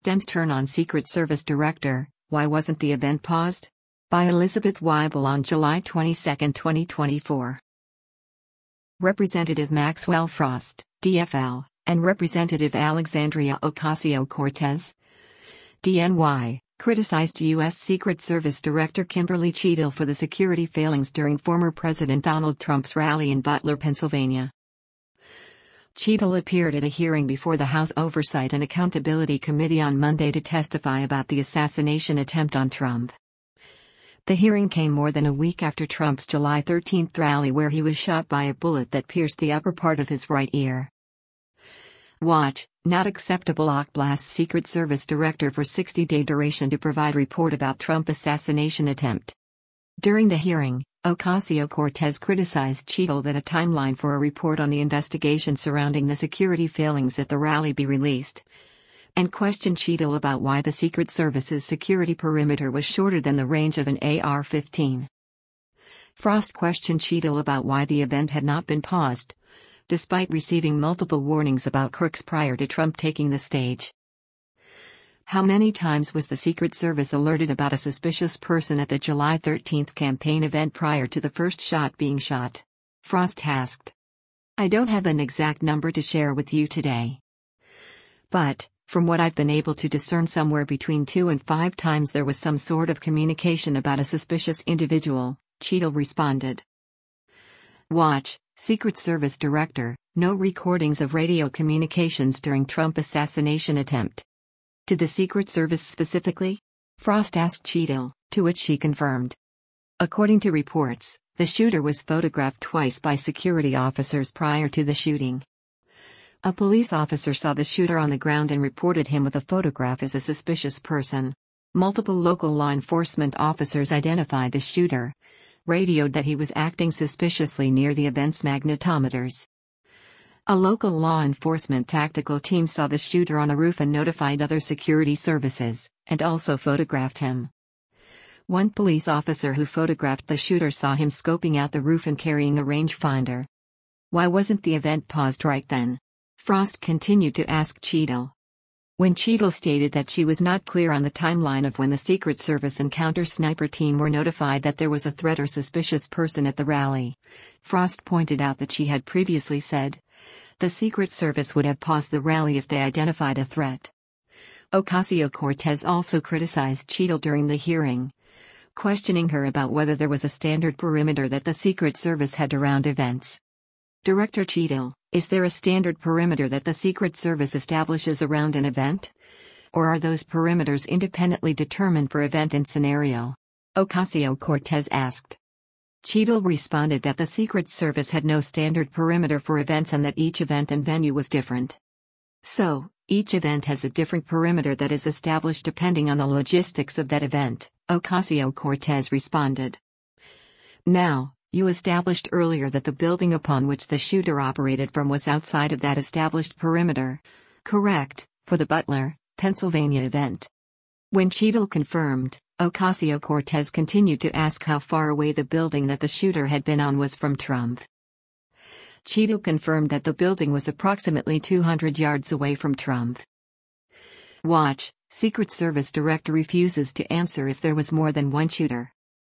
Dems turn on Secret Service Director, Why Wasn't the Event Paused? By Elizabeth Weibel on July 22, 2024. Representative Maxwell Frost, DFL, and Representative Alexandria Ocasio-Cortez, DNY, criticized U.S. Secret Service Director Kimberly Cheadle for the security failings during former President Donald Trump's rally in Butler, Pennsylvania. Cheadle appeared at a hearing before the House Oversight and Accountability Committee on Monday to testify about the assassination attempt on Trump. The hearing came more than a week after Trump's July 13 rally, where he was shot by a bullet that pierced the upper part of his right ear. Watch, Not Acceptable. Blasts Secret Service Director for 60-day duration to provide report about Trump assassination attempt. During the hearing, Ocasio-Cortez criticized Cheadle that a timeline for a report on the investigation surrounding the security failings at the rally be released, and questioned Cheadle about why the Secret Service's security perimeter was shorter than the range of an AR-15. Frost questioned Cheadle about why the event had not been paused, despite receiving multiple warnings about crooks prior to Trump taking the stage. How many times was the Secret Service alerted about a suspicious person at the July 13 campaign event prior to the first shot being shot? Frost asked. I don't have an exact number to share with you today. But, from what I've been able to discern, somewhere between 2 and 5 times there was some sort of communication about a suspicious individual, Cheadle responded. Watch, Secret Service Director, no recordings of radio communications during Trump assassination attempt. Did the Secret Service specifically? Frost asked Cheadle, to which she confirmed. According to reports, the shooter was photographed twice by security officers prior to the shooting. A police officer saw the shooter on the ground and reported him with a photograph as a suspicious person. Multiple local law enforcement officers identified the shooter, radioed that he was acting suspiciously near the event's magnetometers. A local law enforcement tactical team saw the shooter on a roof and notified other security services, and also photographed him. One police officer who photographed the shooter saw him scoping out the roof and carrying a rangefinder. Why wasn't the event paused right then? Frost continued to ask Cheadle. When Cheadle stated that she was not clear on the timeline of when the Secret Service and counter-sniper team were notified that there was a threat or suspicious person at the rally, Frost pointed out that she had previously said the Secret Service would have paused the rally if they identified a threat. Ocasio-Cortez also criticized Cheadle during the hearing, questioning her about whether there was a standard perimeter that the Secret Service had around events. Director Cheadle, is there a standard perimeter that the Secret Service establishes around an event? Or are those perimeters independently determined per event and scenario? Ocasio-Cortez asked. Cheadle responded that the Secret Service had no standard perimeter for events and that each event and venue was different. So, each event has a different perimeter that is established depending on the logistics of that event, Ocasio-Cortez responded. Now, you established earlier that the building upon which the shooter operated from was outside of that established perimeter, correct, for the Butler, Pennsylvania event. When Cheadle confirmed, Ocasio-Cortez continued to ask how far away the building that the shooter had been on was from Trump. Cheadle confirmed that the building was approximately 200 yards away from Trump. Watch, Secret Service Director refuses to answer if there was more than one shooter.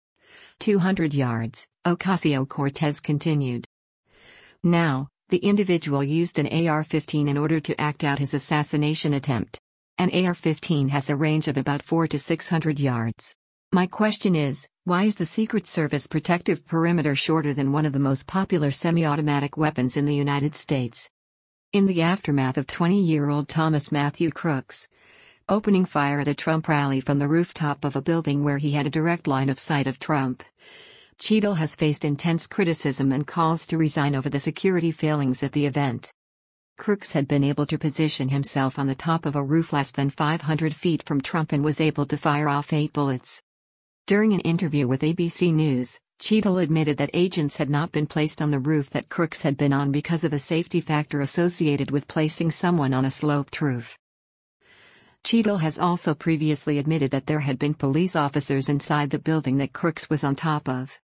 200 yards, Ocasio-Cortez continued. Now, the individual used an AR-15 in order to act out his assassination attempt. An AR-15 has a range of about 400 to 600 yards. My question is, why is the Secret Service protective perimeter shorter than one of the most popular semi-automatic weapons in the United States? In the aftermath of 20-year-old Thomas Matthew Crooks opening fire at a Trump rally from the rooftop of a building where he had a direct line of sight of Trump, Cheadle has faced intense criticism and calls to resign over the security failings at the event. Crooks had been able to position himself on the top of a roof less than 500 feet from Trump and was able to fire off 8 bullets. During an interview with ABC News, Cheadle admitted that agents had not been placed on the roof that Crooks had been on because of a safety factor associated with placing someone on a sloped roof. Cheadle has also previously admitted that there had been police officers inside the building that Crooks was on top of.